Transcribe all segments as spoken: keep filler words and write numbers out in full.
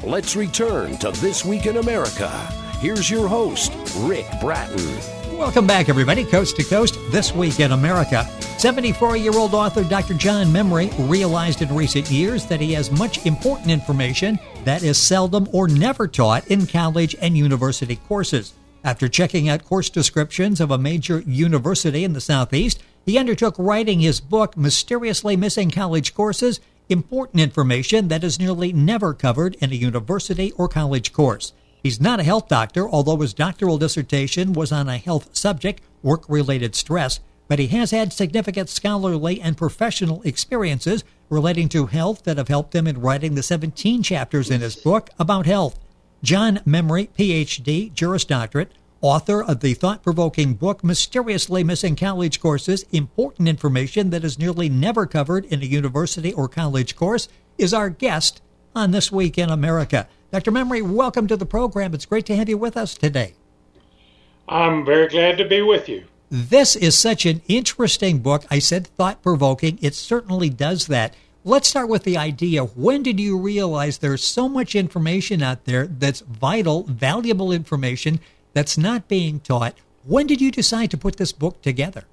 Let's return to This Week in America. Here's your host, Rick Bratton. Welcome back, everybody, coast to coast, This Week in America. seventy-four-year-old author Doctor John Memry realized in recent years that he has much important information that is seldom or never taught in college and university courses. After checking out course descriptions of a major university in the Southeast, he undertook writing his book, Mysteriously Missing College Courses, Important Information That is Nearly Never Covered in a University or College Course. He's not a health doctor, although his doctoral dissertation was on a health subject, work-related stress, but he has had significant scholarly and professional experiences relating to health that have helped him in writing the seventeen chapters in his book about health. John Memry, P H D, Juris Doctorate, author of the thought-provoking book Mysteriously Missing College Courses, Important Information That is Nearly Never Covered in a University or College Course, is our guest on This Week in America. Doctor Memry, welcome to the program. It's great to have you with us today. I'm very glad to be with you. This is such an interesting book. I said thought-provoking. It certainly does that. Let's start with the idea. When did you realize there's so much information out there that's vital, valuable information that's not being taught? When did you decide to put this book together?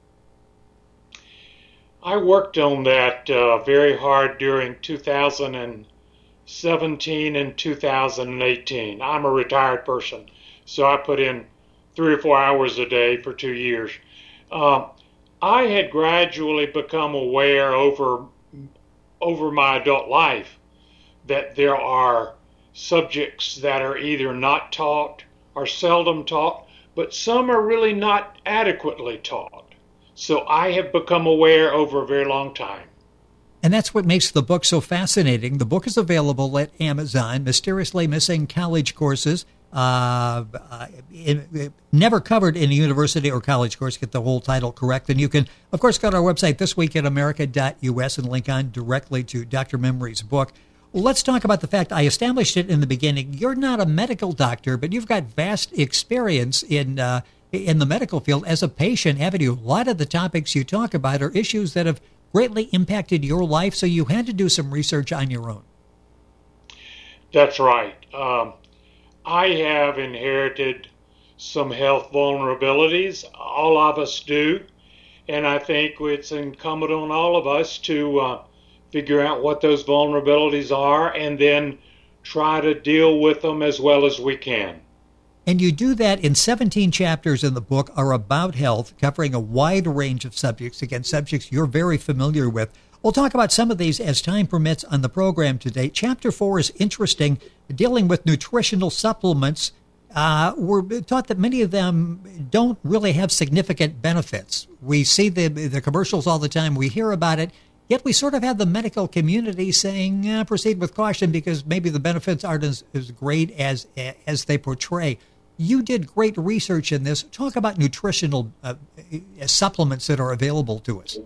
I worked on that uh, very hard during two thousand seventeen and two thousand eighteen. I'm a retired person, so I put in three or four hours a day for two years. Uh, I had gradually become aware over over my adult life that there are subjects that are either not taught or seldom taught, but some are really not adequately taught. So I have become aware over a very long time. And that's what makes the book so fascinating. The book is available at Amazon, Mysteriously Missing College Courses, uh, uh, in, never covered in a university or college course. Get the whole title correct. And you can, of course, go to our website, this week in america dot u s, and link on directly to Doctor Memry's book. Well, let's talk about the fact I established it in the beginning. You're not a medical doctor, but you've got vast experience in uh, in the medical field as a patient, haven't you? A lot of the topics you talk about are issues that have greatly impacted your life, so you had to do some research on your own. That's right. Um, I have inherited some health vulnerabilities. All of us do. And I think it's incumbent on all of us to uh, figure out what those vulnerabilities are and then try to deal with them as well as we can. And you do that in seventeen chapters in the book are about health, covering a wide range of subjects, again, subjects you're very familiar with. We'll talk about some of these as time permits on the program today. Chapter four is interesting, dealing with nutritional supplements. Uh, we're taught that many of them don't really have significant benefits. We see the the commercials all the time. We hear about it. Yet we sort of have the medical community saying, eh, proceed with caution because maybe the benefits aren't as, as great as as they portray. You did great research in this. Talk about nutritional uh, supplements that are available to us.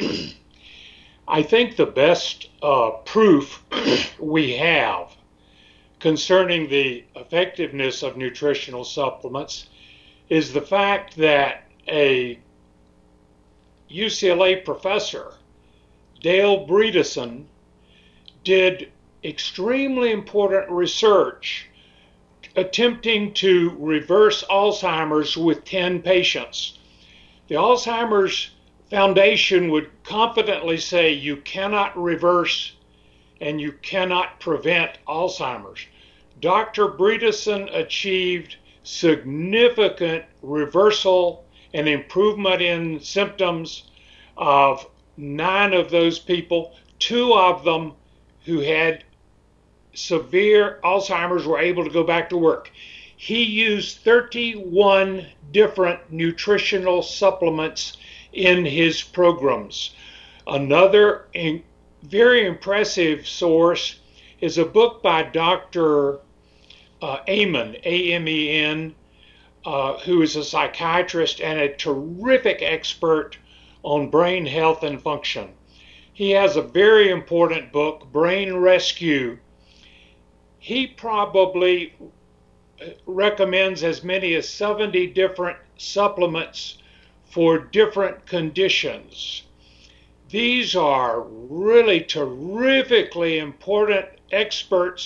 I think the best uh, proof we have concerning the effectiveness of nutritional supplements is the fact that a U C L A professor, Dale Bredesen, did extremely important research attempting to reverse Alzheimer's with ten patients. The Alzheimer's Foundation would confidently say you cannot reverse and you cannot prevent Alzheimer's. Doctor Bredesen achieved significant reversal and improvement in symptoms of nine of those people. Two of them who had severe Alzheimer's were able to go back to work. He used thirty-one different nutritional supplements in his programs. Another in, very impressive source is a book by Doctor Uh, Amen, A M E N, uh, who is a psychiatrist and a terrific expert on brain health and function. He has a very important book, Brain Rescue. He probably recommends as many as seventy different supplements for different conditions. These are really terrifically important experts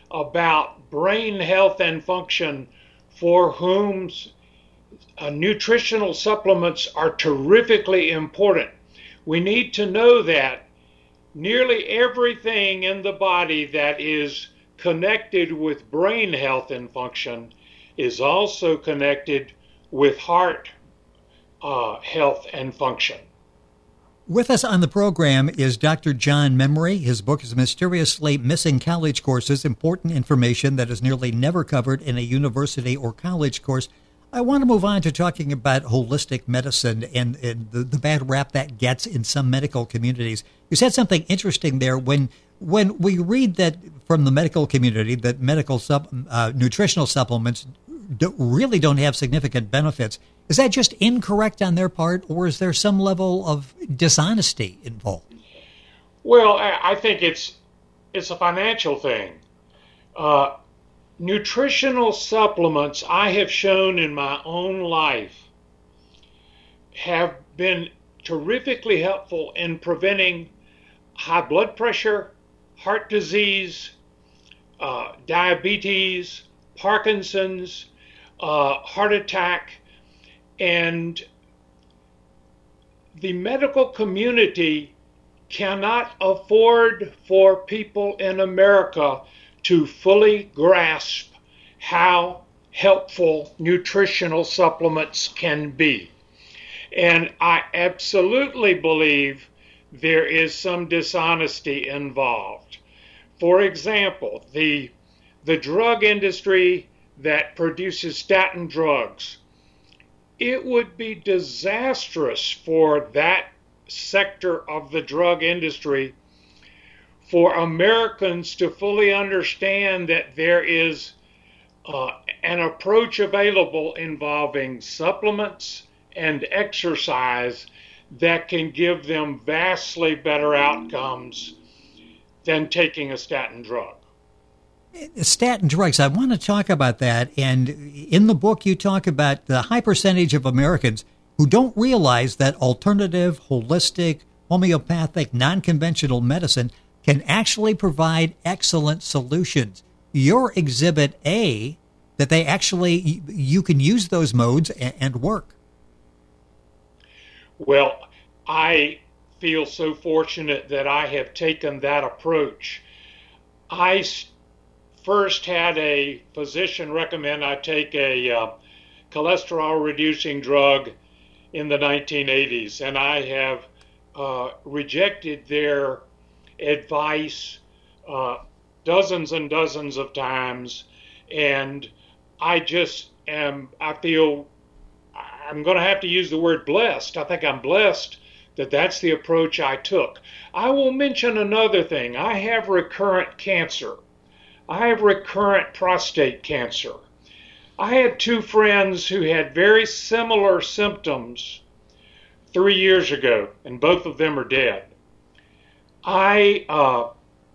about brain health and function for whom uh, nutritional supplements are terrifically important. We need to know that nearly everything in the body that is connected with brain health and function is also connected with heart uh, health and function. With us on the program is Doctor John Memory. His book is Mysteriously Missing College Courses, Important Information That Is Nearly Never Covered in a University or College Course. I want to move on to talking about holistic medicine and, and the, the bad rap that gets in some medical communities. You said something interesting there. When when we read that from the medical community that medical sub, uh, nutritional supplements do, really don't have significant benefits, is that just incorrect on their part, or is there some level of dishonesty involved? Well, I think it's it's a financial thing. Uh, nutritional supplements, I have shown in my own life, have been terrifically helpful in preventing high blood pressure, heart disease, uh, diabetes, Parkinson's, uh, heart attack, and the medical community cannot afford for people in America to fully grasp how helpful nutritional supplements can be. And I absolutely believe there is some dishonesty involved. For example, the, the drug industry that produces statin drugs, it would be disastrous for that sector of the drug industry for Americans to fully understand that there is uh, an approach available involving supplements and exercise that can give them vastly better outcomes than taking a statin drug. Statin drugs, I want to talk about that. And in the book, you talk about the high percentage of Americans who don't realize that alternative, holistic, homeopathic, non-conventional medicine can actually provide excellent solutions. Your Exhibit A, that they actually, you can use those modes and, and work. Well, I feel so fortunate that I have taken that approach. I first had a physician recommend I take a uh, cholesterol-reducing drug in the nineteen eighties, and I have uh, rejected their advice uh, dozens and dozens of times, and I just am, I feel, I'm going to have to use the word blessed. I think I'm blessed that that's the approach I took. I will mention another thing. I have recurrent cancer. I have recurrent prostate cancer. I had two friends who had very similar symptoms three years ago, and both of them are dead. I, uh,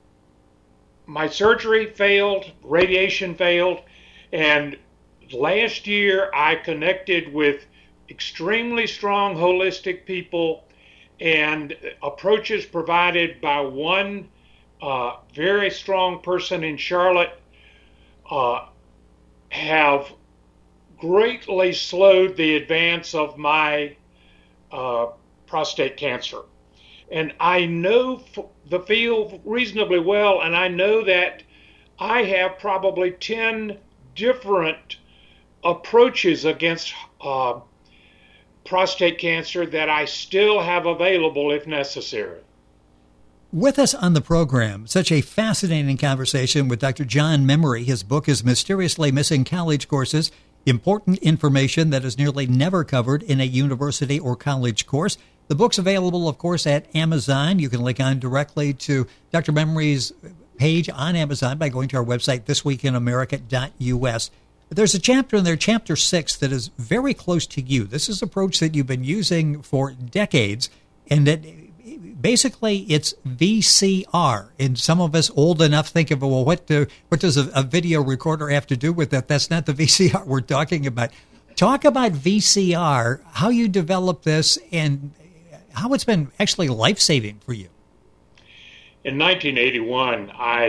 my surgery failed, radiation failed, and last year I connected with extremely strong holistic people and approaches provided by one uh, very strong person in Charlotte uh, have greatly slowed the advance of my uh, prostate cancer. And I know the field reasonably well, and I know that I have probably ten different approaches against uh, prostate cancer that I still have available if necessary. With us on the program, such a fascinating conversation with Doctor John Memory. His book is Mysteriously Missing College Courses, Important Information That Is Nearly Never Covered in a University or College Course. The book's available, of course, at Amazon. You can link on directly to Doctor Memory's page on Amazon by going to our website, this week in america dot u s. There's a chapter in there, Chapter six, that is very close to you. This is an approach that you've been using for decades, and that basically it's V C R. And some of us old enough think of, well, what, do, what does a, a video recorder have to do with that? That's not the V C R we're talking about. Talk about V C R, how you developed this, and how it's been actually life-saving for you. In nineteen eighty-one, I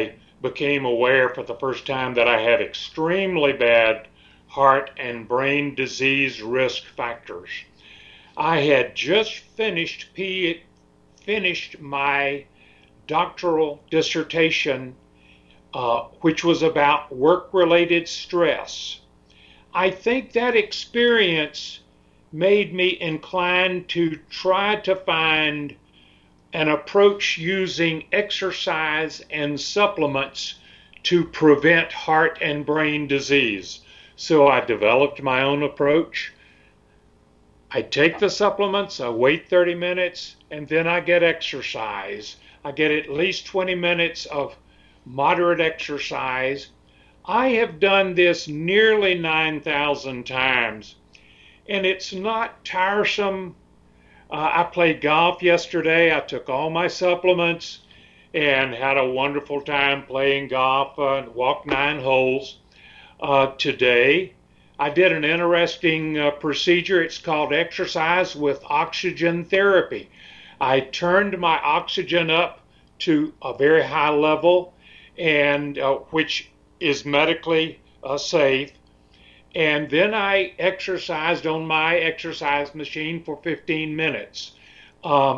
became aware for the first time that I had extremely bad heart and brain disease risk factors. I had just finished P, finished my doctoral dissertation, uh, which was about work-related stress. I think that experience made me inclined to try to find an approach using exercise and supplements to prevent heart and brain disease. So I developed my own approach. I take the supplements, I wait thirty minutes, and then I get exercise. I get at least twenty minutes of moderate exercise. I have done this nearly nine thousand times, and it's not tiresome. Uh, I played golf yesterday. I took all my supplements and had a wonderful time playing golf and uh, walked nine holes. Uh, today, I did an interesting uh, procedure. It's called exercise with oxygen therapy. I turned my oxygen up to a very high level, and uh, which is medically uh, safe. And then I exercised on my exercise machine for fifteen minutes. Um,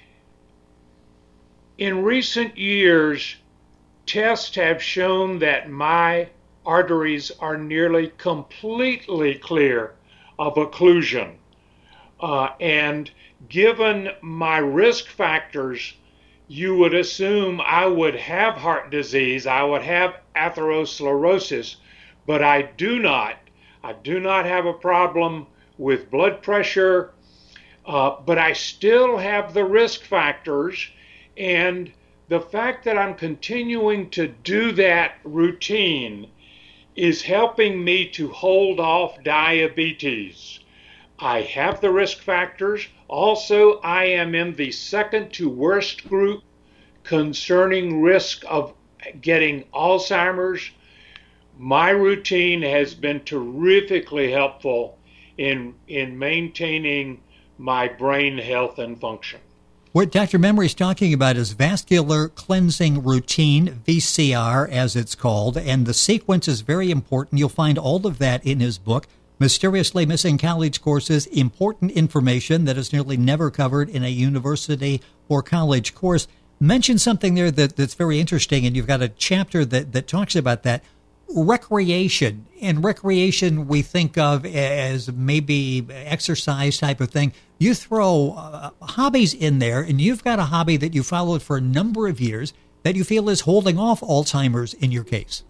in recent years, tests have shown that my arteries are nearly completely clear of occlusion. Uh, and given my risk factors, you would assume I would have heart disease, I would have atherosclerosis, but I do not. I do not have a problem with blood pressure, uh, but I still have the risk factors, and the fact that I'm continuing to do that routine is helping me to hold off diabetes. I have the risk factors. Also, I am in the second to worst group concerning risk of getting Alzheimer's. My routine has been terrifically helpful in, in maintaining my brain health and function. What Doctor Memory is talking about is vascular cleansing routine, V C R as it's called, and the sequence is very important. You'll find all of that in his book, Mysteriously Missing College Courses, Important Information That Is Nearly Never Covered in a University or College Course. Mention something there that, that's very interesting, and you've got a chapter that, that talks about that. Recreation. And recreation we think of as maybe exercise type of thing. You throw uh, hobbies in there, and you've got a hobby that you followed for a number of years that you feel is holding off Alzheimer's in your case.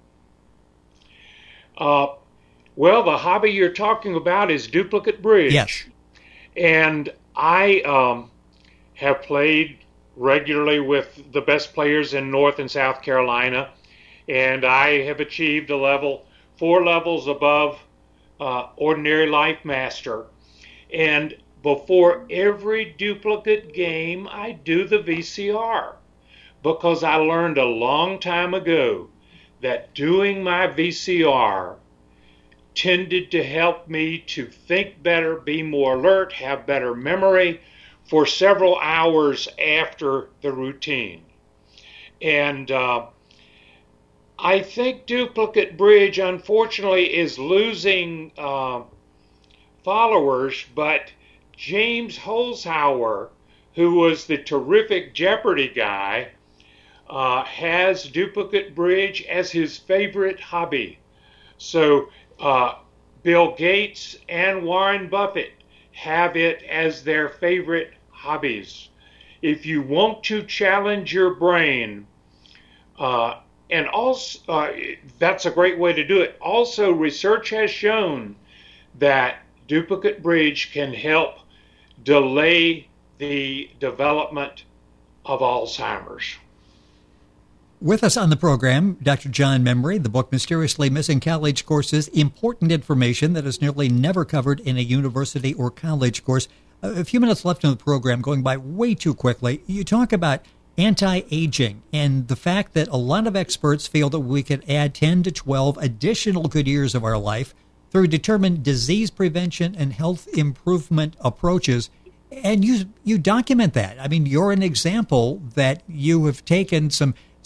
Uh, well, the hobby you're talking about is duplicate bridge. Yes. And I um, have played regularly with the best players in North and South Carolina, and I have achieved a level, four levels above uh, ordinary life master. And before every duplicate game, I do the V C R, because I learned a long time ago that doing my V C R tended to help me to think better, be more alert, have better memory for several hours after the routine. And uh, I think duplicate bridge, unfortunately, is losing uh, followers, but James Holzhauer, who was the terrific Jeopardy guy, uh, has duplicate bridge as his favorite hobby. So uh, Bill Gates and Warren Buffett have it as their favorite hobbies. If you want to challenge your brain, uh, and also uh, that's a great way to do it. Also, research has shown that duplicate bridge can help delay the development of Alzheimer's. With us on the program, Doctor John Memory, the book Mysteriously Missing College Courses, Important Information That Is Nearly Never Covered in a University or College Course. A few minutes left in the program, going by way too quickly. You talk about anti-aging and the fact that a lot of experts feel that we could add ten to twelve additional good years of our life through determined disease prevention and health improvement approaches. And you you document that. I mean, you're an example that you have taken some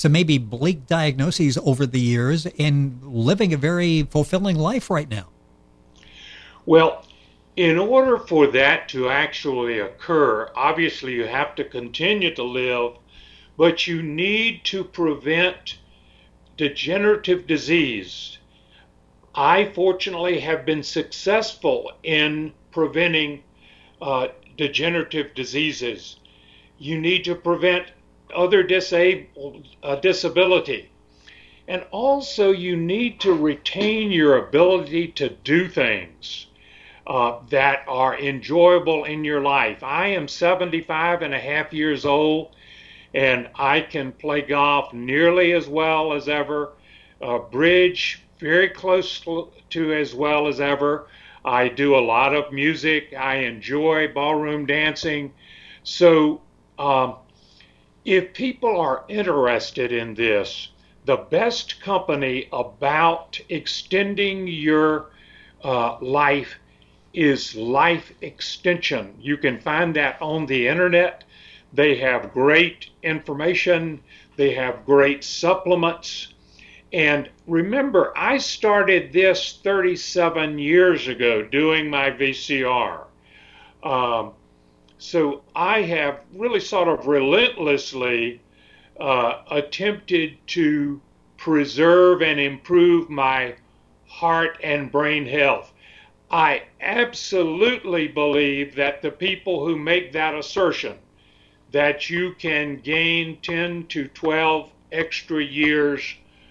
some maybe bleak diagnoses over the years and living a very fulfilling life right now. Well, in order for that to actually occur, obviously you have to continue to live, but you need to prevent degenerative disease. I fortunately have been successful in preventing uh, degenerative diseases. You need to prevent other disabled uh, disability. And also you need to retain your ability to do things uh, that are enjoyable in your life. I am seventy-five and a half years old, and I can play golf nearly as well as ever, uh, bridge very close to as well as ever. I do a lot of music. I enjoy ballroom dancing. So um, if people are interested in this, the best company about extending your uh, life is Life Extension. You can find that on the internet. They have great information. They have great supplements. And remember, I started this thirty-seven years ago doing my V C R. Um, so I have really sort of relentlessly uh, attempted to preserve and improve my heart and brain health. I absolutely believe that the people who make that assertion, that you can gain ten to twelve extra years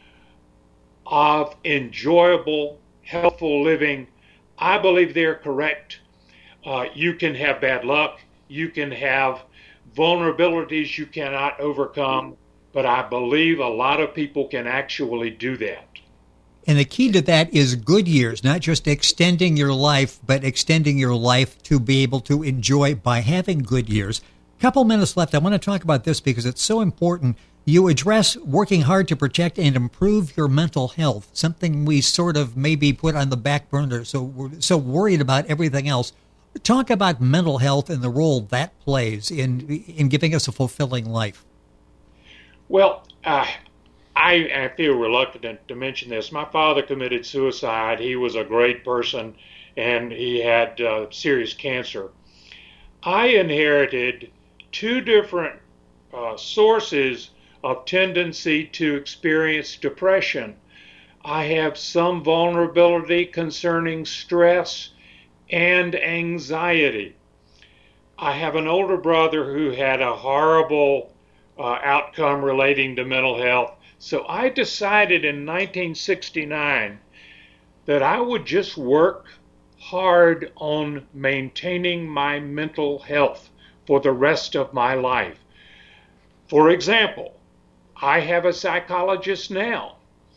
of enjoyable, healthful living, I believe they're correct. Uh, you can have bad luck. You can have vulnerabilities you cannot overcome. But I believe a lot of people can actually do that. And the key to that is good years, not just extending your life, but extending your life to be able to enjoy by having good years. A couple minutes left. I want to talk about this because it's so important. You address working hard to protect and improve your mental health, something we sort of maybe put on the back burner, so we're so worried about everything else. Talk about mental health and the role that plays in in giving us a fulfilling life. Well, uh, I, I feel reluctant to mention this. My father committed suicide. He was a great person, and he had uh, serious cancer. I inherited two different uh, sources of tendency to experience depression. I have some vulnerability concerning stress and anxiety. I have an older brother who had a horrible uh, outcome relating to mental health. So I decided in nineteen sixty-nine that I would just work hard on maintaining my mental health for the rest of my life. For example, I have a psychologist now,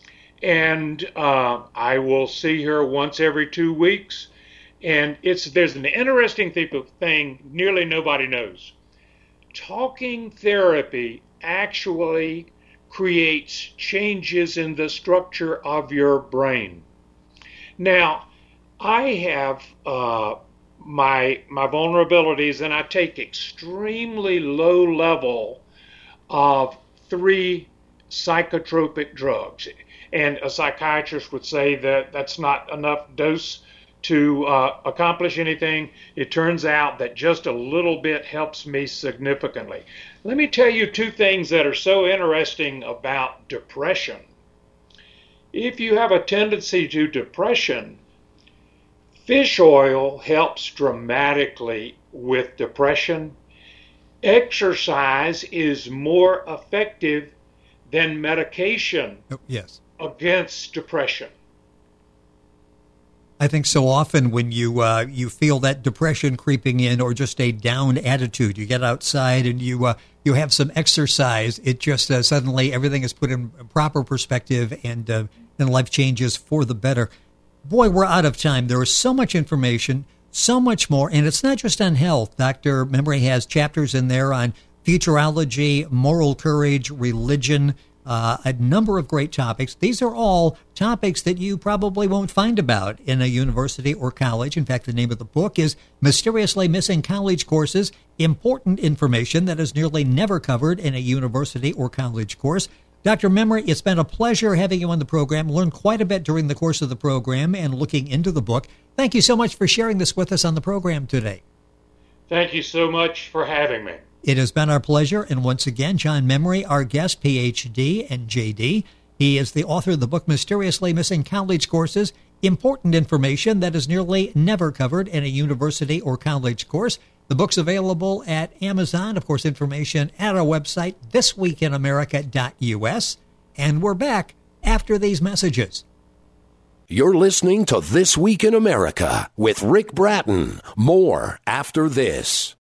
and uh, I will see her once every two weeks. And it's there's an interesting thing nearly nobody knows. Talking therapy actually creates changes in the structure of your brain. Now, I have uh, my my vulnerabilities, and I take extremely low level of three psychotropic drugs. And a psychiatrist would say that that's not enough dose to uh, accomplish anything. It turns out that just a little bit helps me significantly. Let me tell you two things that are so interesting about depression. If you have a tendency to depression, fish oil helps dramatically with depression. Exercise is more effective than medication oh, yes. against depression. I think so often when you uh, you feel that depression creeping in or just a down attitude, you get outside and you uh, you have some exercise, it just uh, suddenly everything is put in proper perspective and uh, and life changes for the better. Boy, we're out of time. There is so much information, so much more, and it's not just on health. Doctor Memory has chapters in there on futurology, moral courage, religion, Uh, a number of great topics. These are all topics that you probably won't find about in a university or college. In fact, the name of the book is Mysteriously Missing College Courses, Important Information That is Nearly Never Covered in a University or College Course. Doctor Memory, it's been a pleasure having you on the program. Learned quite a bit during the course of the program and looking into the book. Thank you so much for sharing this with us on the program today. Thank you so much for having me. It has been our pleasure. And once again, John Memory, our guest, P H D and J D. He is the author of the book Mysteriously Missing College Courses, Important Information That Is Nearly Never Covered in a University or College Course. The book's available at Amazon. Of course, information at our website, this week in america dot u s. And we're back after these messages. You're listening to This Week in America with Rick Bratton. More after this.